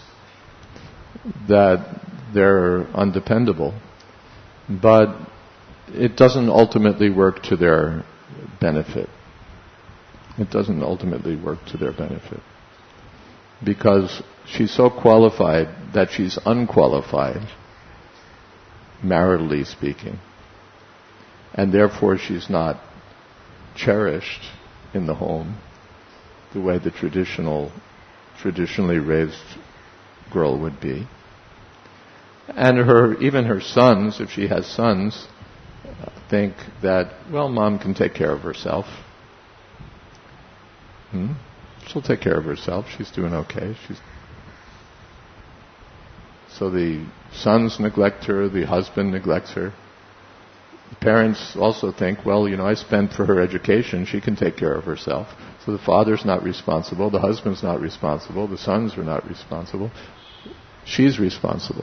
that they're undependable. But it doesn't ultimately work to their benefit. It doesn't ultimately work to their benefit. Because she's so qualified that she's unqualified, maritally speaking. And therefore she's not cherished in the home the way the traditional, traditionally raised girl would be. And her, even her sons, if she has sons, think that, well, mom can take care of herself. Hmm? She'll take care of herself. She's doing okay. She's so the sons neglect her, the husband neglects her. The parents also think, well, you know, I spent for her education. She can take care of herself. So the father's not responsible. The husband's not responsible. The sons are not responsible. She's responsible.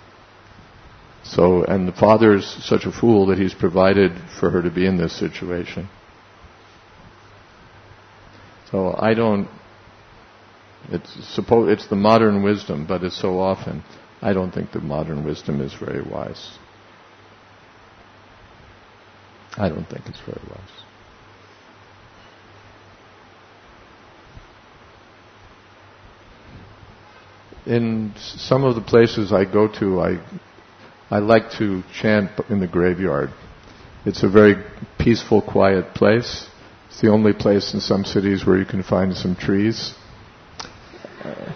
So, and the father's such a fool that he's provided for her to be in this situation. So I don't, it's suppose it's the modern wisdom, but it's so often, I don't think the modern wisdom is very wise. I don't think it's very wise. In some of the places I go to, I I like to chant in the graveyard. It's a very peaceful, quiet place. It's the only place in some cities where you can find some trees. Uh,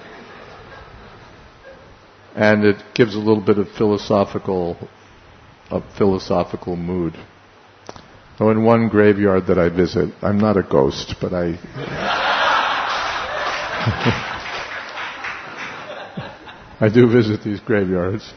and it gives a little bit of philosophical, a philosophical mood. So in one graveyard that I visit, I'm not a ghost, but I... I do visit these graveyards.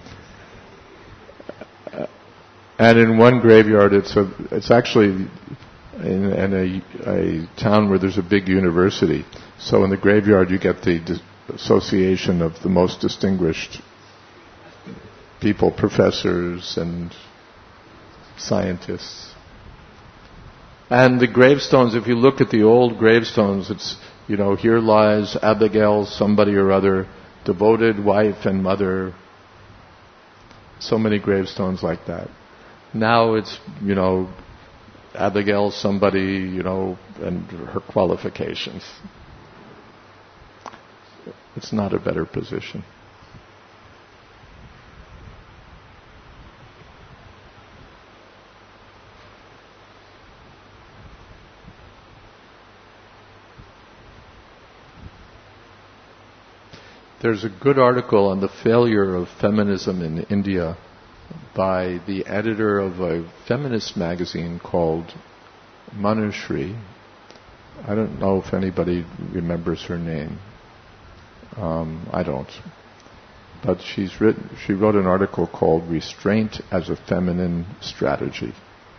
And in one graveyard, it's a, it's actually in, in a, a town where there's a big university. So in the graveyard, you get the dis- association of the most distinguished people, professors and scientists. And the gravestones, if you look at the old gravestones, it's, you know, here lies Abigail, somebody or other, devoted wife and mother. So many gravestones like that. Now it's, you know, Abigail, somebody, you know, and her qualifications. It's not a better position. There's a good article on the failure of feminism in India by the editor of a feminist magazine called Manushree. I don't know if anybody remembers her name. Um, I don't. But she's written, she wrote an article called Restraint as a Feminine Strategy,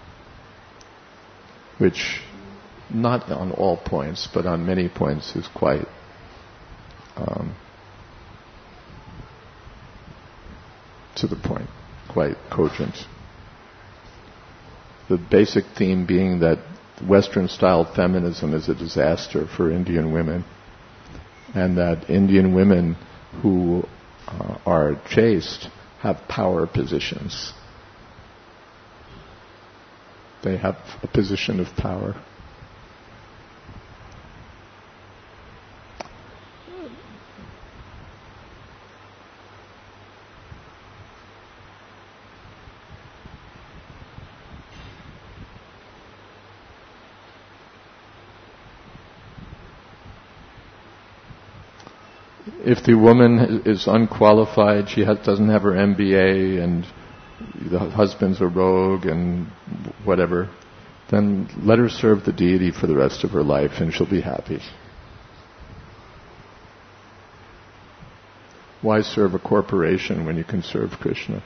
which, not on all points, but on many points, is quite um, to the point, quite cogent. The basic theme being that Western-style feminism is a disaster for Indian women, and that Indian women who uh, are chaste have power positions. They have a position of power. If the woman is unqualified, she has, doesn't have her M B A, and the husband's a rogue and whatever, then let her serve the deity for the rest of her life and she'll be happy. Why serve a corporation when you can serve Krishna?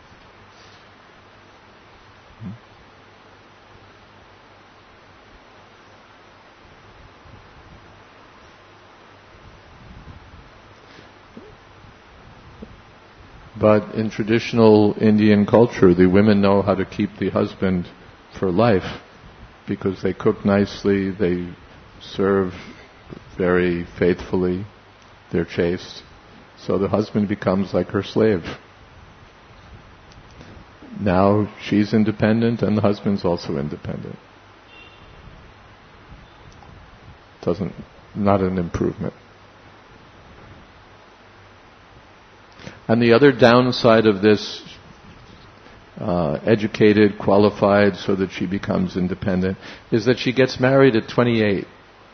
But in traditional Indian culture, the women know how to keep the husband for life because they cook nicely, they serve very faithfully, they're chaste. So the husband becomes like her slave. Now she's independent and the husband's also independent. Doesn't, not an improvement. And the other downside of this, uh, educated, qualified, so that she becomes independent, is that she gets married at twenty-eight.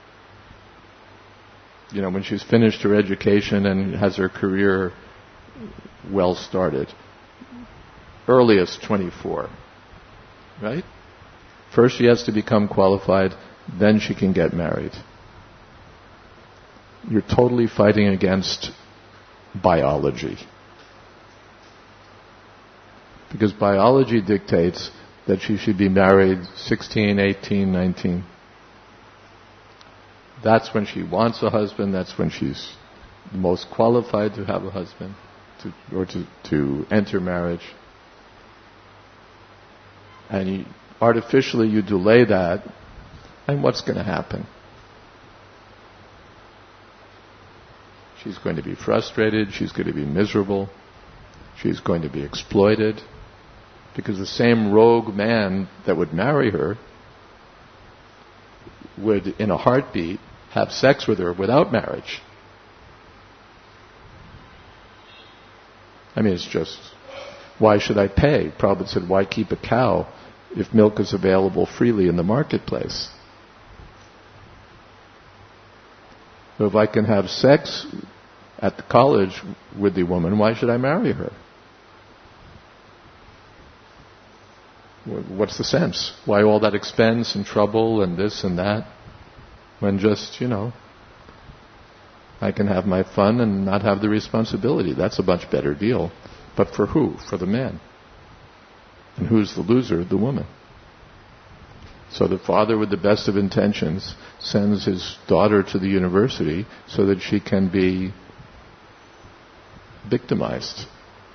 You know, when she's finished her education and has her career well started. Earliest twenty-four. Right? First she has to become qualified, then she can get married. You're totally fighting against biology. Because biology dictates that she should be married sixteen, eighteen, nineteen. That's when she wants a husband, that's when she's most qualified to have a husband, to, or to, to enter marriage. And you, artificially you delay that, and what's going to happen? She's going to be frustrated, she's going to be miserable, she's going to be exploited. Because the same rogue man that would marry her would, in a heartbeat, have sex with her without marriage. I mean, it's just, why should I pay? Prabhupada said, why keep a cow if milk is available freely in the marketplace? So if I can have sex at the college with the woman, why should I marry her? What's the sense? Why all that expense and trouble and this and that? When just, you know, I can have my fun and not have the responsibility. That's a much better deal. But for who? For the man. And who's the loser? The woman. So the father, with the best of intentions, sends his daughter to the university so that she can be victimized.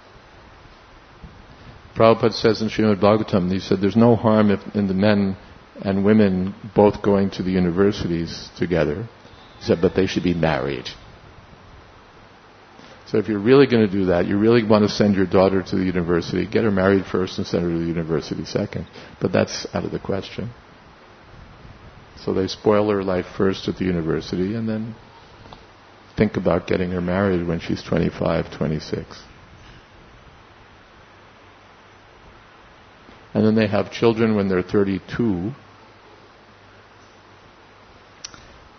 Prabhupada says in Srimad Bhagavatam, he said there's no harm if, in the men and women both going to the universities together. He said, but they should be married. So if you're really going to do that, you really want to send your daughter to the university, get her married first and send her to the university second. But that's out of the question. So they spoil her life first at the university and then think about getting her married when she's twenty-five, twenty-six. And then they have children when they're thirty-two,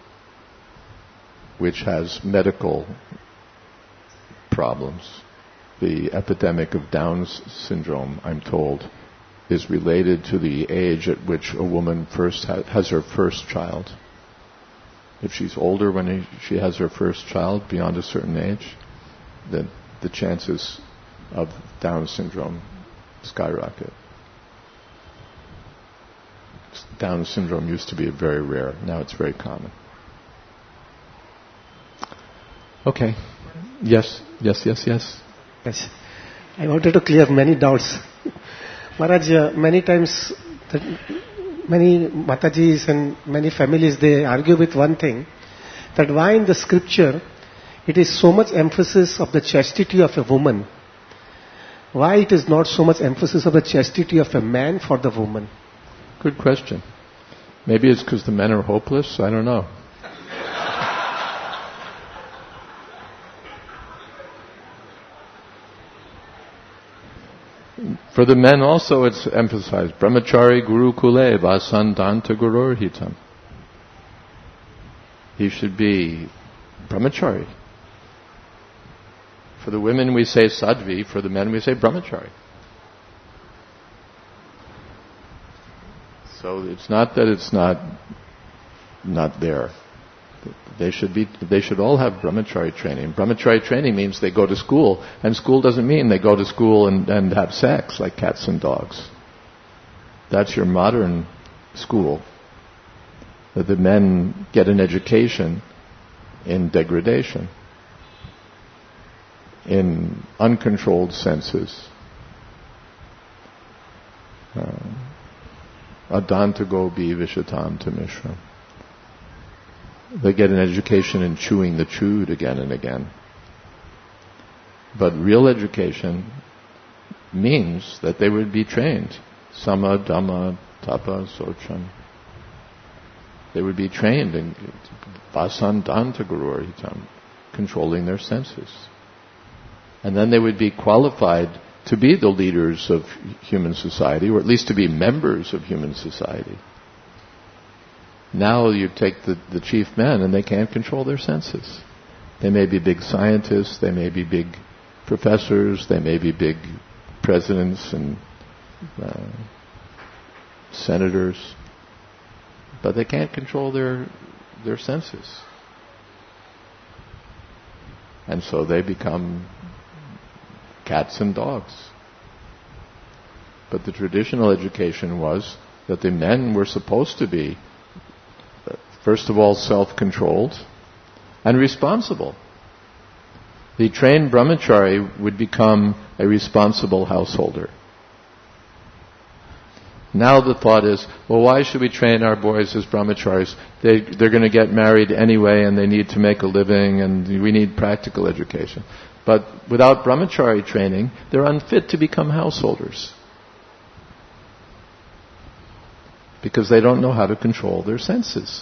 which has medical problems. the epidemic of Down's syndrome, I'm told, is related to the age at which a woman first ha- has her first child. If she's older when he, she has her first child, beyond a certain age, then the chances of Down syndrome skyrocket. Down syndrome used to be very rare. Now it's very common. Okay. Yes, yes, yes, yes. Yes. I wanted to clear many doubts. Maharaj, uh, many times, the, many Matajis and many families, they argue with one thing, that why in the scripture it is so much emphasis of the chastity of a woman, why it is not so much emphasis of the chastity of a man for the woman? Good question. Maybe it's because the men are hopeless. I don't know. For the men also it's emphasized. Brahmachari guru kule vasandanta gururhitam. He should be brahmachari. For the women we say sadhvi, for the men we say brahmachari. So it's not that it's not not there. They should be. They should all have brahmachari training. Brahmachari training means they go to school, and school doesn't mean they go to school and, and have sex like cats and dogs. That's your modern school. That the men get an education in degradation, in uncontrolled senses. Uh, Adanta gobi vishatam tamishram. They get an education in chewing the chewed again and again. But real education means that they would be trained. Sama, Dhamma, Tapa, Socham. They would be trained in Vasandanta Gururitam, controlling their senses. And then they would be qualified to be the leaders of human society, or at least to be members of human society. Now you take the, the chief men and they can't control their senses. They may be big scientists, they may be big professors, they may be big presidents and uh, senators, but they can't control their their senses. And so they become cats and dogs. But the traditional education was that the men were supposed to be, first of all, self-controlled and responsible. The trained brahmachari would become a responsible householder. Now the thought is, well, why should we train our boys as brahmacharis? They, they're going to get married anyway and they need to make a living and we need practical education. But without brahmachari training, they're unfit to become householders. Because they don't know how to control their senses.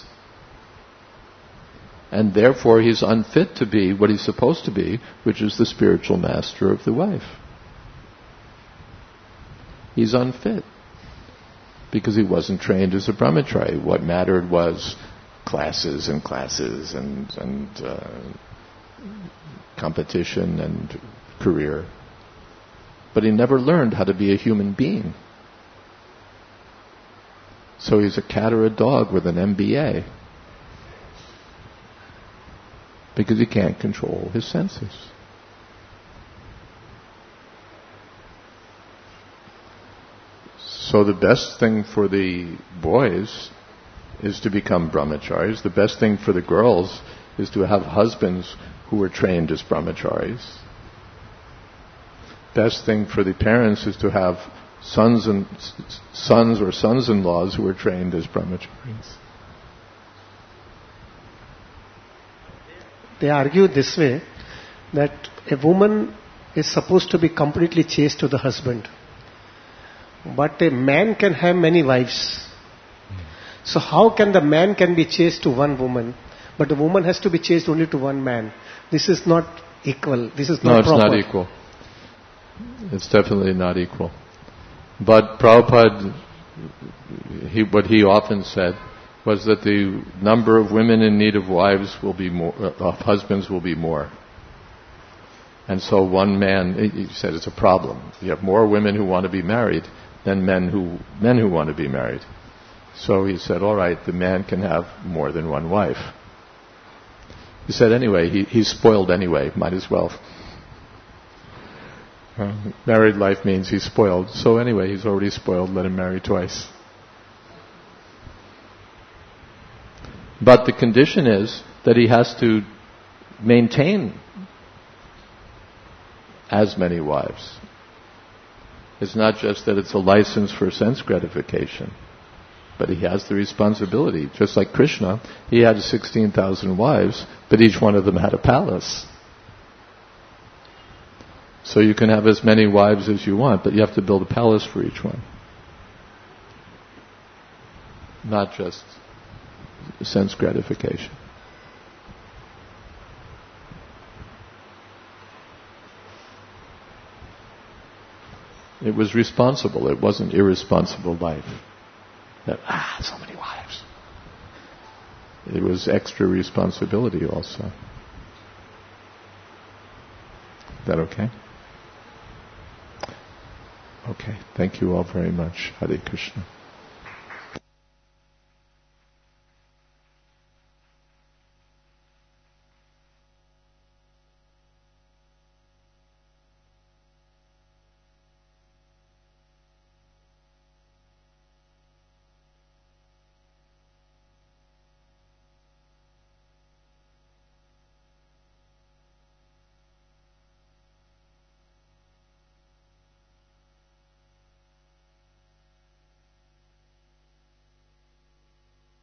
And therefore he's unfit to be what he's supposed to be, which is the spiritual master of the wife. He's unfit. Because he wasn't trained as a brahmachari. What mattered was classes and classes and, and uh, competition and career. But he never learned how to be a human being. So he's a cat or a dog with an M B A. Because he can't control his senses. So the best thing for the boys is to become brahmacharis. The best thing for the girls is to have husbands who are trained as brahmacharis. Best thing for the parents is to have sons and sons or sons-in-laws who are trained as brahmacharis. They argue this way, that a woman is supposed to be completely chaste to the husband. But a man can have many wives. So how can the man can be chaste to one woman, but the woman has to be chaste only to one man? This is not equal. This is not No, it's proper. not equal. It's definitely not equal. But Prabhupada, he, what he often said was that the number of women in need of wives will be more, of husbands will be more. And so one man, he said, it's a problem. You have more women who want to be married than men who men who want to be married. So he said, all right, the man can have more than one wife. He said, anyway, he, he's spoiled anyway, might as well. Uh, married life means he's spoiled. So anyway, he's already spoiled, let him marry twice. But the condition is that he has to maintain as many wives. It's not just that it's a license for sense gratification, but he has the responsibility. Just like Krishna, he had sixteen thousand wives, but each one of them had a palace. So you can have as many wives as you want, but you have to build a palace for each one. Not just sense gratification. It was responsible. It wasn't irresponsible life. That, ah, so many wives. It was extra responsibility also. Is that okay? Okay. Thank you all very much. Hare Krishna.